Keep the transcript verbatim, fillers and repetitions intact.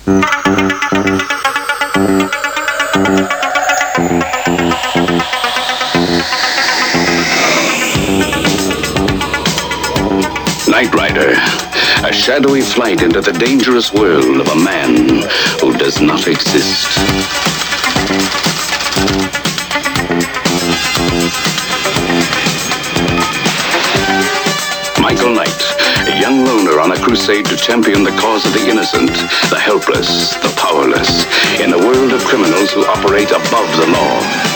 Knight Rider, a shadowy flight into the dangerous world of a man who does not exist. Michael Knight, a young loner on a crusade to champion the cause of the innocent, the helpless, the powerless, in a world of criminals who operate above the law.